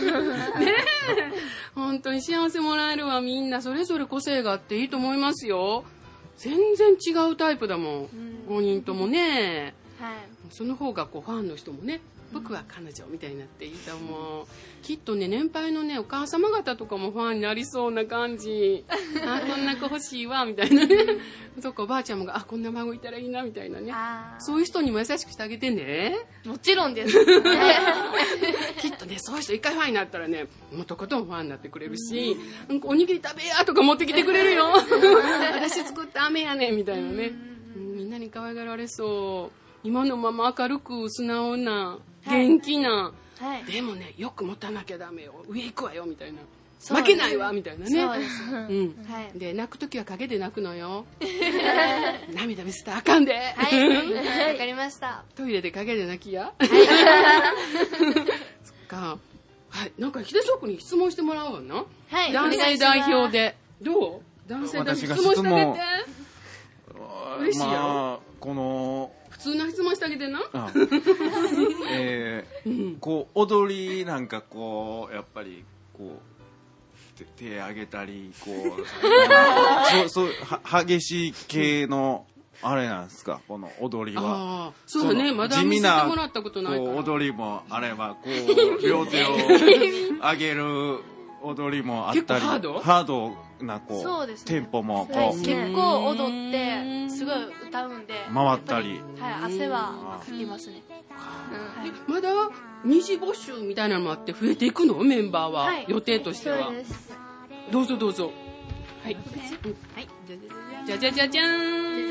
本当に幸せもらえるわ。みんなそれぞれ個性があっていいと思いますよ。全然違うタイプだもん。5人ともね。 はい。 その方がファンの人もね、僕は彼女みたいになっていいと思う。きっとね、年配のね、お母様方とかもファンになりそうな感じ。こんな子欲しいわみたいなね。そっか、おばあちゃんもこんな孫いたらいいなみたいなね。そういう人にも優しくしてあげてね。 もちろんです。 きっとね、そういう人一回ファンになったらね、もっとことんファンになってくれるし、おにぎり食べやとか持ってきてくれるよ。私作った飴やねみたいなね。みんなに可愛がられそう。今のまま明るく素直な元気な、はい、でもねよく持たなきゃダメよ、上行くわよみたいな、負けないわみたいなね。 そうです、 はい、で泣くときは陰で泣くのよ。涙見せたらあかんで。 はい、わかりました。 トイレで陰で泣きや。そっか。はい、なんか秀翔君に質問してもらおうな。 はい、 男性代表でどう？男性代表質問してあげて。嬉しいよ。 この普通の質問してあげてな。 こう踊りなんかこうやっぱりこう手上げたりこうそう激しい系のあれなんですか、この踊りは。 そうだね、まだ見せてもらったことないから。 踊りもあればこう両手を上げる踊りもあったり、ハードなこう、 そうですね、 テンポもこう結構踊ってすごい歌うんで回ったり、 はい、汗はかきますね。 まだ二次募集みたいなのもあって増えていくの、メンバーは、はい、予定としては。 そうです。 どうぞどうぞ。はい、はい、じゃじゃじゃじゃーん。 じゃじゃじゃじゃ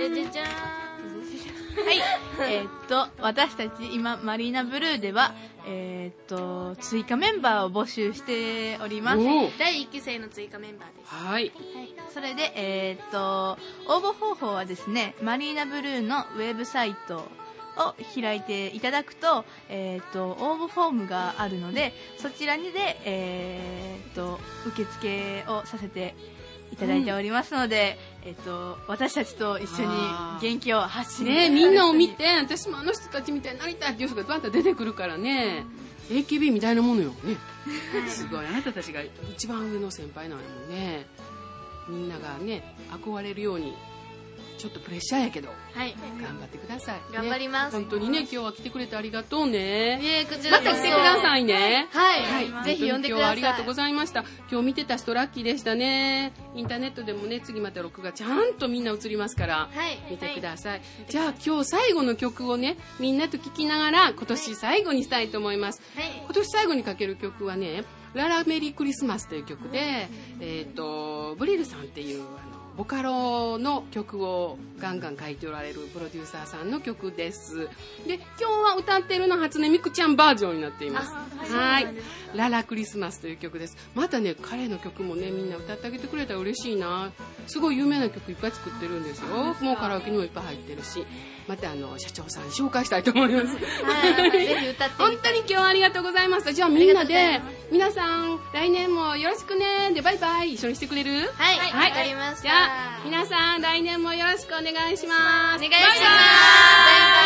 私たち今マリーナブルーでは追加メンバーを募集しております。 第1期生の追加メンバーです。 はい。 それで応募方法はですね、マリーナブルーのウェブサイトを開いていただくと、応募フォームがあるので、そちらにで、受付をさせていただいておりますので、私たちと一緒に元気を発信ね、みんなを見て、私もあの人たちみたいになりたいっていう人がバンと出てくるからね、AKB みたいなものよね。すごい、あなたたちが一番上の先輩なんやもんね。みんながね、憧れるように、ちょっとプレッシャーやけど、はい、頑張ってください、ね、 頑張ります。 本当にね、今日は来てくれてありがとうね。 こちらこそまた来てくださいね。 はい、はい、ぜひ呼んでください。 今日はありがとうございました。今日見てた人ラッキーでしたね。インターネットでもね、次また録画ちゃんとみんな映りますから、はい、見てください、はい、じゃあ今日最後の曲をね、みんなと聴きながら今年最後にしたいと思います、はい、今年最後にかける曲はね、ララメリークリスマスという曲で、ブリルさんっていうボカロの曲をガンガン書いておられるプロデューサーさんの曲です。で、今日は歌ってるのは初音ミクちゃんバージョンになっています。はい。ララクリスマスという曲です。またね、彼の曲もね、みんな歌ってあげてくれたら嬉しいな。すごい有名な曲いっぱい作ってるんですよ。もうカラオケにもいっぱい入ってるし、また社長さんに紹介したいと思います。 はい、ぜひ歌って本当に今日はありがとうございました。じゃあみんなで、皆さん来年もよろしくね。で、バイバイ一緒にしてくれる？ はい、はい、わかりました。 じゃあ皆さん来年もよろしくお願いします。 お願いします。バイバイ。